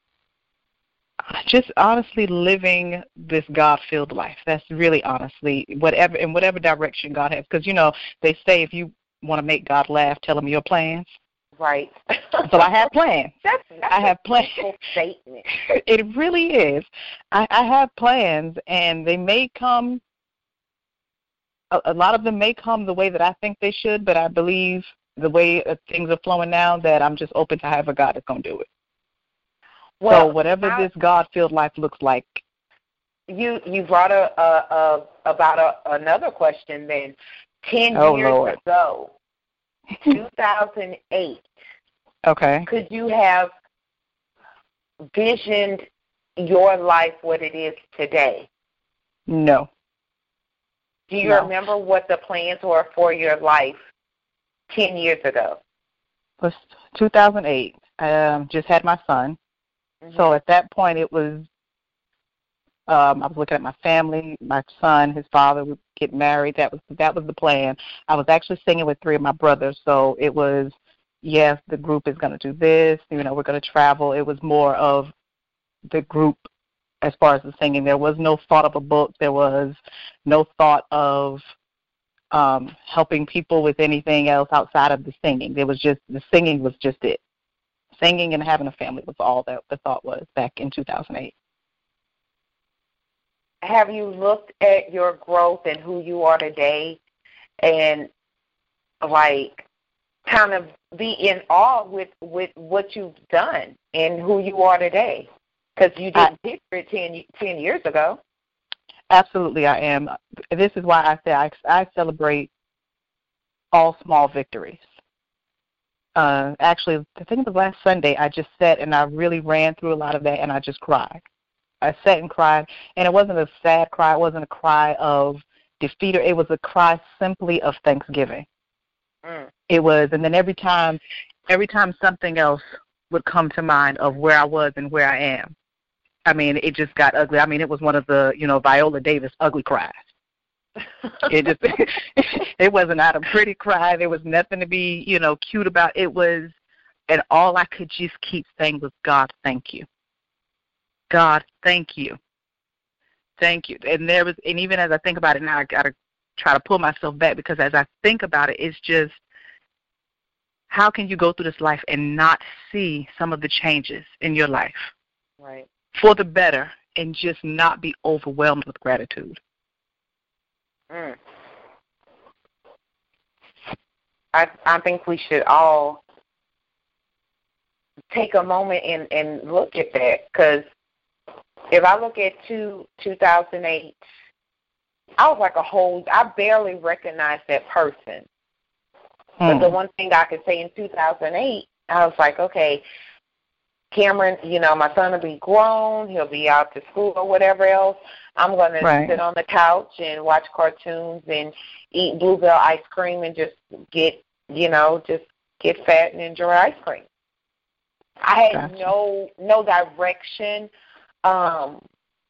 just honestly living this God-filled life. That's really honestly whatever in whatever direction God has. Because, you know, they say if you want to make God laugh, tell him your plans.
Right.
So I have plans.
That's, that's
I have plans.
Statement.
It really is. I, I have plans, and they may come. A, a lot of them may come the way that I think they should, but I believe the way things are flowing now that I'm just open to have a God that's going to do it. Well, so whatever I, this God-filled life looks like.
You you brought a, a, a about a, another question then. Ten
oh,
years
Lord.
ago, two thousand eight.
Okay.
Could you have visioned your life what it is today?
No.
Do you
no.
remember what the plans were for your life ten years ago?
It was two thousand eight. I um, just had my son. Mm-hmm. So at that point it was, um, I was looking at my family, my son, his father would get married. That was that was the plan. I was actually singing with three of my brothers, so it was, yes, the group is going to do this. You know, we're going to travel. It was more of the group as far as the singing. There was no thought of a book. There was no thought of um, helping people with anything else outside of the singing. There was just, the singing was just it. Singing and having a family was all that the thought was back in two thousand eight.
Have you looked at your growth and who you are today and, like, kind of be in awe with, with what you've done and who you are today? Because you didn't I, picture it ten, ten years ago.
Absolutely, I am. This is why I say I, I celebrate all small victories. Uh, actually, I think it was last Sunday, I just sat and I really ran through a lot of that, and I just cried. I sat and cried, and it wasn't a sad cry. It wasn't a cry of defeat. It was a cry simply of thanksgiving. Mm. It was, and then every time, every time something else would come to mind of where I was and where I am, I mean, it just got ugly. I mean, it was one of the, you know, Viola Davis ugly cries. It just, it wasn't not a pretty cry. There was nothing to be, you know, cute about. It was, and all I could just keep saying was, God, thank you. God, thank you. Thank you. And there was, and even as I think about it now, I got to try to pull myself back, because as I think about it, it's just, how can you go through this life and not see some of the changes in your life?
Right.
For the better, and just not be overwhelmed with gratitude.
Mm. I I think we should all take a moment and, and look at that, because if I look at two, two thousand eight, I was like a whole, I barely recognized that person. Hmm. But the one thing I could say in two thousand eight, I was like, okay, Cameron, you know, my son will be grown. He'll be out to school or whatever else. I'm going
right.
to sit on the couch and watch cartoons and eat Bluebell ice cream and just get, you know, just get fat and enjoy ice cream. I had gotcha. no no direction. Um,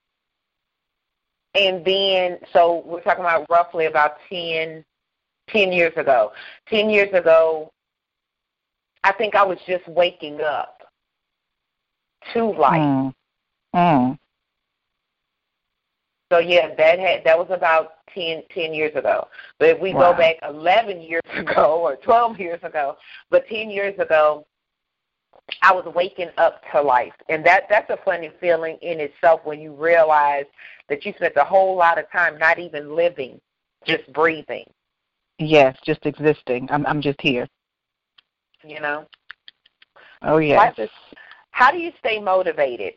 and then, so we're talking about roughly about ten, ten years ago. Ten years ago, I think I was just waking up to life.
Mm. Mm.
So yeah, that had that was about ten, ten years ago. But if we
wow.
go back eleven years ago or twelve years ago, but ten years ago, I was waking up to life, and that that's a funny feeling in itself when you realize that you spent a whole lot of time not even living, just breathing.
Yes, just existing. I'm I'm just here.
You know.
Oh yes.
Is, how do you stay motivated?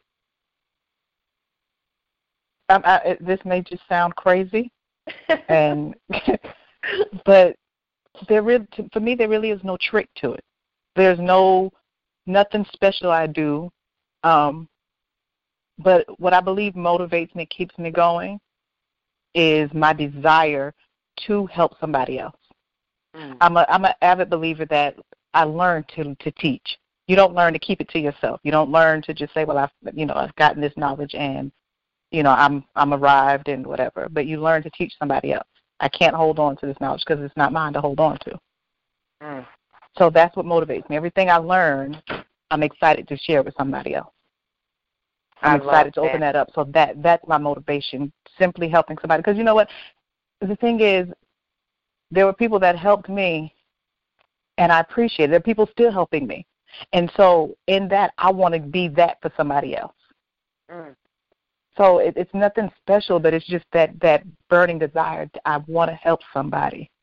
Um, I, this may just sound crazy, and but there really, for me, there really is no trick to it. There's no nothing special I do, um, but what I believe motivates me, keeps me going, is my desire to help somebody else. Mm. I'm a I'm an avid believer that I learn to to teach. You don't learn to keep it to yourself. You don't learn to just say, well, I've, you know, I've gotten this knowledge and, you know, I'm I'm arrived and whatever. But you learn to teach somebody else. I can't hold on to this knowledge because it's not mine to hold on to.
Mm.
So that's what motivates me. Everything I learn, I'm excited to share with somebody else. I'm
I
excited to
that.
open that up. So that that's my motivation, simply helping somebody. Because you know what? The thing is, there were people that helped me, and I appreciate it. There are people still helping me. And so in that, I want to be that for somebody else.
Mm.
So it, it's nothing special, but it's just that, that burning desire. I want to help somebody.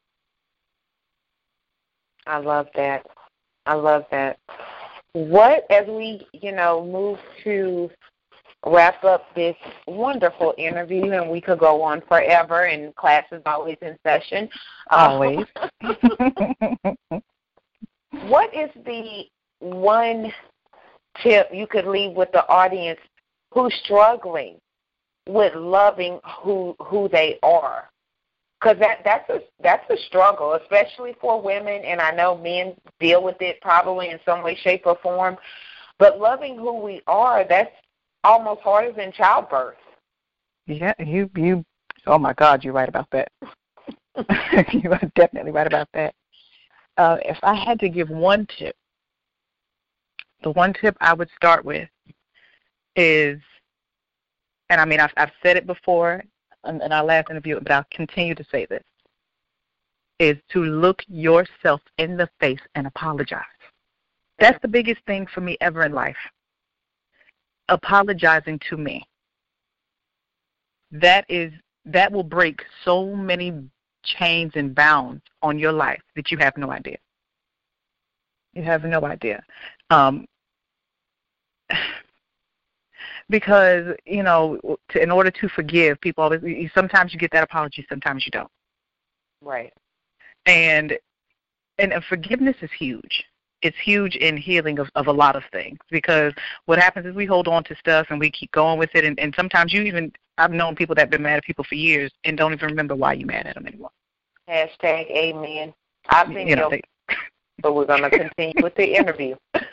I love that. I love that. What, as we, you know, move to wrap up this wonderful interview, and we could go on forever, and class is always in session.
Always.
What is the one tip you could leave with the audience who's struggling with loving who who they are? Because that, that's a that's a struggle, especially for women, and I know men deal with it probably in some way, shape, or form. But loving who we are, that's almost harder than childbirth.
Yeah, you you. Oh my God, you're right about that. You are definitely right about that. Uh, if I had to give one tip, the one tip I would start with is, and I mean I've, I've said it before in, in our last interview, but I'll continue to say this, is to look yourself in the face and apologize. That's the biggest thing for me ever in life. Apologizing to me. That is that will break so many chains and bounds on your life that you have no idea. You have no idea. Um, because, you know, to, in order to forgive, people always, sometimes you get that apology, sometimes you don't.
Right.
And and forgiveness is huge. It's huge in healing of, of a lot of things, because what happens is we hold on to stuff and we keep going with it, and, and sometimes you even, I've known people that have been mad at people for years and don't even remember why you're mad at them anymore.
Hashtag amen. I've been
you know,
guilty, they, but we're going to continue with the interview.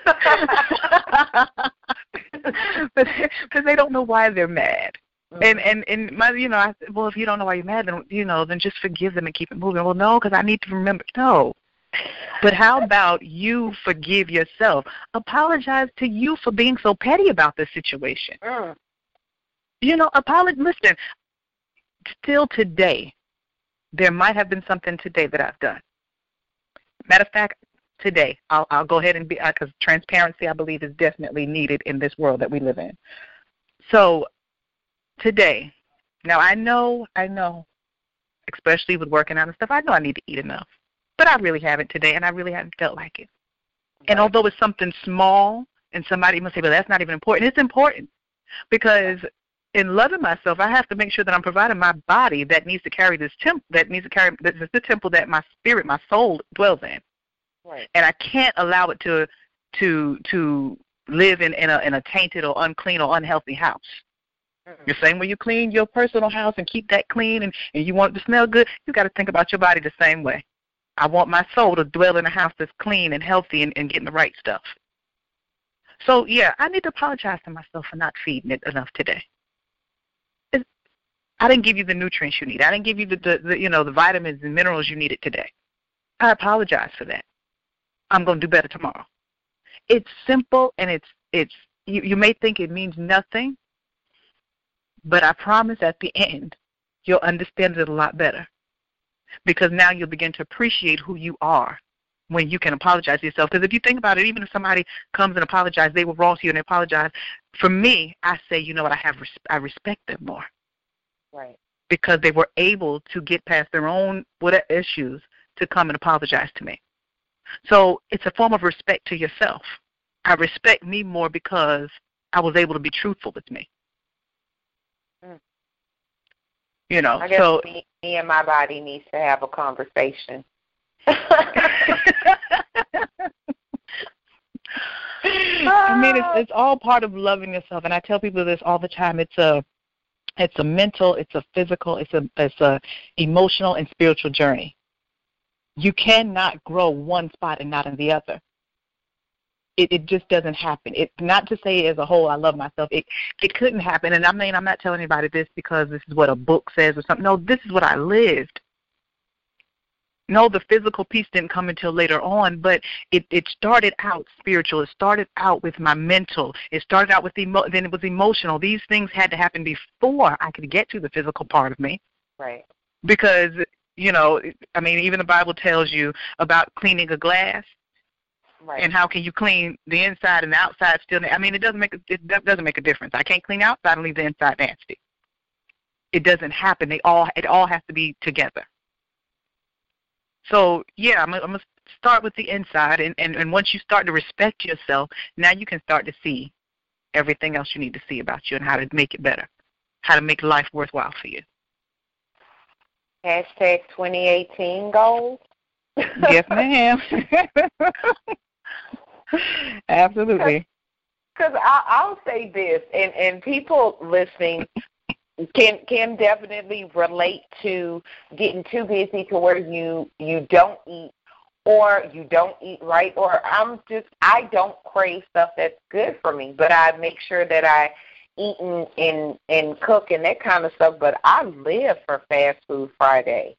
But because they don't know why they're mad. Mm-hmm. And and and my, you know, I said, well, if you don't know why you're mad, then you know, then just forgive them and keep it moving. Well, no, because I need to remember. No. But how about you forgive yourself? Apologize to you for being so petty about this situation.
Mm.
You know, apologize. Listen, still today, there might have been something today that I've done. Matter of fact, today, I'll, I'll go ahead and be, because transparency, I believe, is definitely needed in this world that we live in. So today, now I know, I know, especially with working out and stuff, I know I need to eat enough. But I really haven't today, and I really haven't felt like it. Right. And although it's something small, and somebody must say, well, that's not even important, it's important. Because in loving myself, I have to make sure that I'm providing my body that needs to carry this temple, that needs to carry, this is the temple that my spirit, my soul dwells in.
Right.
And I can't allow it to to to live in, in, a, in a tainted or unclean or unhealthy house. Mm-hmm. The same way you clean your personal house and keep that clean, and, and you want it to smell good, you got to think about your body the same way. I want my soul to dwell in a house that's clean and healthy and, and getting the right stuff. So, yeah, I need to apologize to myself for not feeding it enough today. It's, I didn't give you the nutrients you need. I didn't give you the, the, the you know the vitamins and minerals you needed today. I apologize for that. I'm going to do better tomorrow. It's simple, and it's it's you, you may think it means nothing, but I promise at the end you'll understand it a lot better. Because now you'll begin to appreciate who you are when you can apologize to yourself. Because if you think about it, even if somebody comes and apologizes, they were wrong to you and they apologize. For me, I say, you know what, I have res- I respect them more.
Right.
Because they were able to get past their own whatever issues to come and apologize to me. So it's a form of respect to yourself. I respect me more because I was able to be truthful with me. Mm. You know,
I guess
so
me, me and my body needs to have a conversation.
I mean, it's, it's all part of loving yourself, and I tell people this all the time. It's a, it's a mental, it's a physical, it's a, it's a emotional and spiritual journey. You cannot grow one spot and not in the other. it, it just doesn't happen. It not to say as a whole I love myself. It it couldn't happen. And I mean, I'm not telling anybody this because this is what a book says or something. No, this is what I lived. No, the physical piece didn't come until later on, but it, it started out spiritual. It started out with my mental. It started out with emo- then it was emotional. These things had to happen before I could get to the physical part of me.
Right.
Because, you know, I mean, even the Bible tells you about cleaning a glass.
Right.
And how can you clean the inside and the outside still? I mean, it doesn't make a, it doesn't make a difference. I can't clean the outside and leave the inside nasty. It doesn't happen. They all it all has to be together. So, yeah, I'm, I'm going to start with the inside, and, and, and once you start to respect yourself, now you can start to see everything else you need to see about you and how to make it better, how to make life worthwhile for you.
Hashtag twenty eighteen goals.
Yes, ma'am. Absolutely.
Because I'll say this, and, and people listening can can definitely relate to getting too busy to where you you don't eat or you don't eat right, or I'm just I don't crave stuff that's good for me, but I make sure that I eat and and, and cook and that kind of stuff. But I live for Fast Food Friday.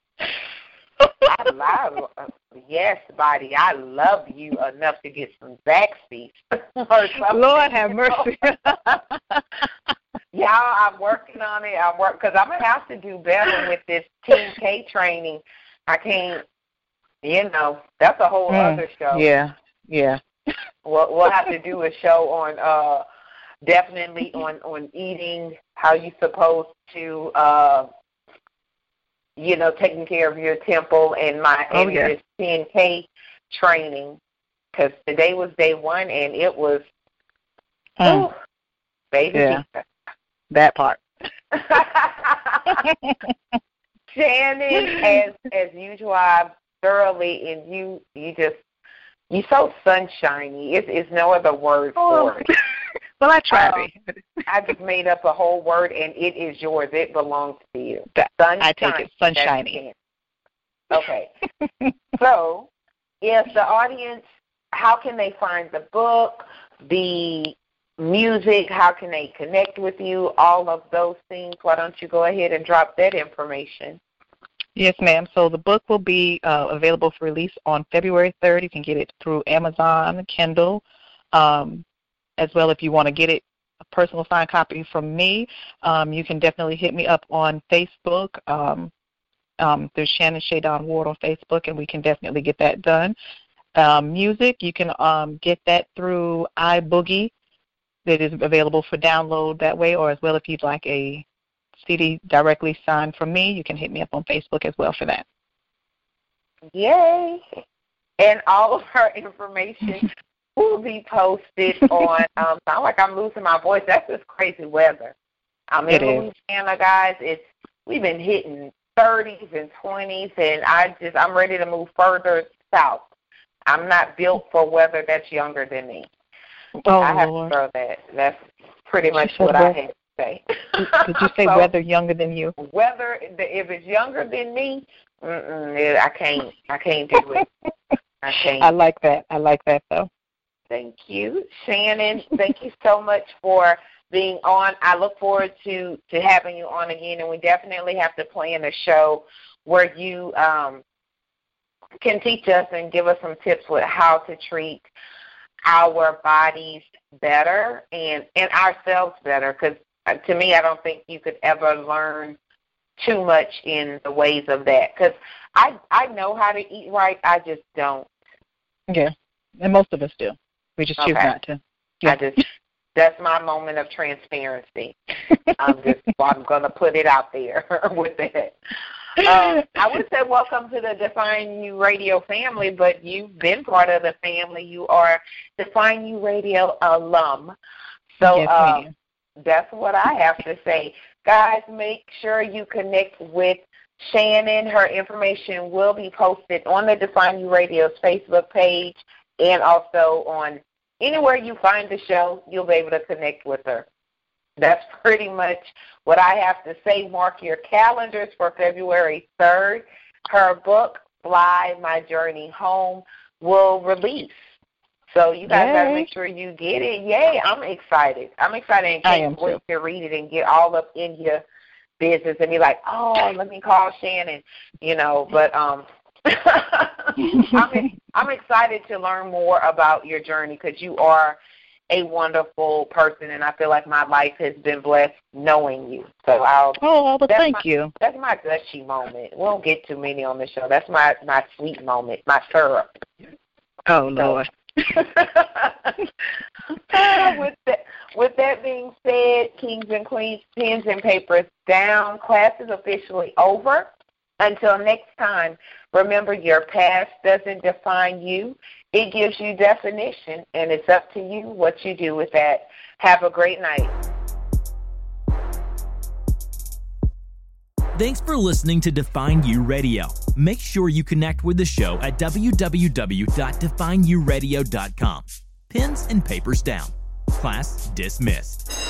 I love yes, body. I love you enough to get some Zaxby's.
Lord have mercy.
Yeah, I'm working on it. I'm work because I'm gonna have to do better with this Team K training. I can't, you know, that's a whole mm, other show.
Yeah, yeah.
We'll, we'll have to do a show on uh, definitely on on eating, how you supposed to, uh, you know, taking care of your temple and my
oh,
and
yeah.
this ten K training. Because today was day one and it was, mm. ooh, baby.
Yeah. That part.
Shannon, as as usual, I thoroughly and you you just you so sunshiny. It's it's no other word
oh.
for it.
Well, I try
um,
to be.
I just made up a whole word and it is yours. It belongs to you.
Sunshine. I take it sunshiny.
Okay. So, if the audience, how can they find the book, the music, how can they connect with you, all of those things? Why don't you go ahead and drop that information?
Yes, ma'am. So the book will be uh, available for release on February third. You can get it through Amazon, Kindle, um, as well if you want to get it, a personal signed copy from me. Um, you can definitely hit me up on Facebook. Um, um, there's Shannon Shadon Ward on Facebook, and we can definitely get that done. Um, music, you can um, get that through iBoogie. That is available for download that way, or as well if you'd like a C D directly signed from me, you can hit me up on Facebook as well for that.
Yay! And all of her information will be posted on, um, sound like I'm losing my voice. That's just crazy weather. I'm in Louisiana, guys. It's we've been hitting thirties and twenties, and I just I'm ready to move further south. I'm not built for weather that's younger than me.
Oh,
I have
Lord.
to throw that. That's pretty much what I had to say.
Did you say so, weather younger than you?
Weather, if it's younger than me, mm-mm, I can't. I can't do it. I can't.
I like that. I like that, though.
Thank you, Shannon. Thank you so much for being on. I look forward to, to having you on again, and we definitely have to plan a show where you um, can teach us and give us some tips with how to treat our bodies better and, and ourselves better, because to me, I don't think you could ever learn too much in the ways of that, because I, I know how to eat right, I just don't.
Yeah, and most of us do. We just choose
okay.
not to. Yeah.
I just, that's my moment of transparency. I'm just, I'm going to put it out there with that. Um, I would say welcome to the Define You Radio family, but you've been part of the family. You are Define You Radio alum. So
yes,
um, that's what I have to say. Guys, make sure you connect with Shannon. Her information will be posted on the Define You Radio's Facebook page and also on anywhere you find the show, you'll be able to connect with her. That's pretty much what I have to say. Mark your calendars for February third. Her book, Fly, My Journey Home, will release. So you guys
Yay.
got to make sure you get it. Yay, I'm excited. I'm excited and
I
can't
am
wait to read it and get all up in your business and be like, oh, let me call Shannon, you know. But um, I'm, I'm excited to learn more about your journey because you are a wonderful person, and I feel like my life has been blessed knowing you. So I'll.
Oh, well, thank
my,
you.
That's my gushy moment. We don't get too many on the show. That's my, my sweet moment, my syrup.
Oh, Lord.
with that, with that being said, kings and queens, pens and papers down. Class is officially over. Until next time, remember your past doesn't define you. It gives you definition, and it's up to you what you do with that. Have a great night.
Thanks for listening to Define You Radio. Make sure you connect with the show at w w w dot define you radio dot com. Pens and papers down. Class dismissed.